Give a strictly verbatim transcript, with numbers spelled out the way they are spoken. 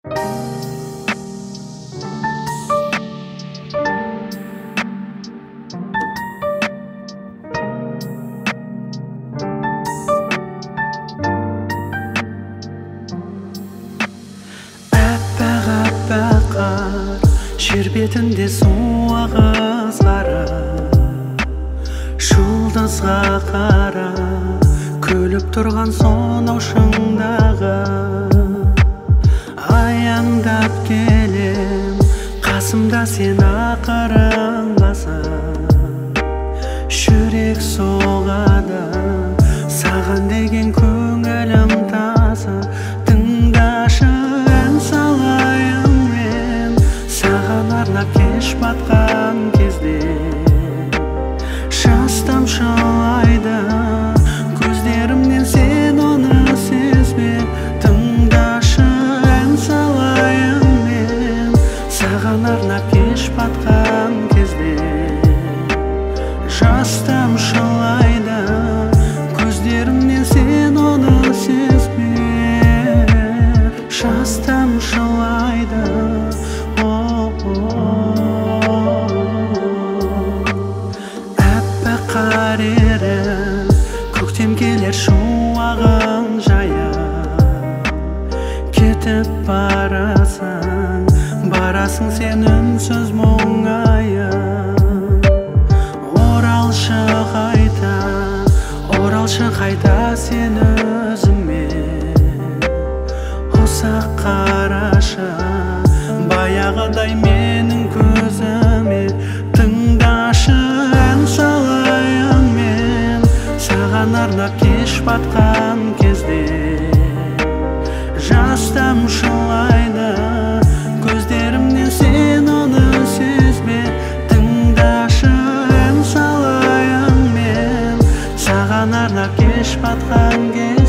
Жер бетінде су ағыз қара, жұлдызға қара, күліп тұрған сонау шыңдағы. Аяңдап келем, қасымда сен ақырындасың. Жүрек соғады, саған деген көңілім таза. Тыңдашы, ән салайын мен, саған арнап кеш батқан кезде. Жас тамшылайды көздерімнен, сен оны сезбе. Тыңдашы, ән салайын мен, саған арнап кеш батқан кезде. Жас тамшылайды көздерімнен, сен оны сезбе. Жас тамшылайды. Әппақ қар еріп, көктем келер шуағын жайып. Кетіп барасың, барасың сен үнсіз мұңайып. Оралшы қайта, оралшы қайта сен өзіме. Ұзақ қарашы, баяғыдай менің көзіме. Тыңдашы, ән салайын мен, саған арнап кеш батқан кезде. Жас тамшылайды көздерімнен, сен оны сезбе. Тыңдашы, ән салайын мен, саған арнап кеш батқан кезде.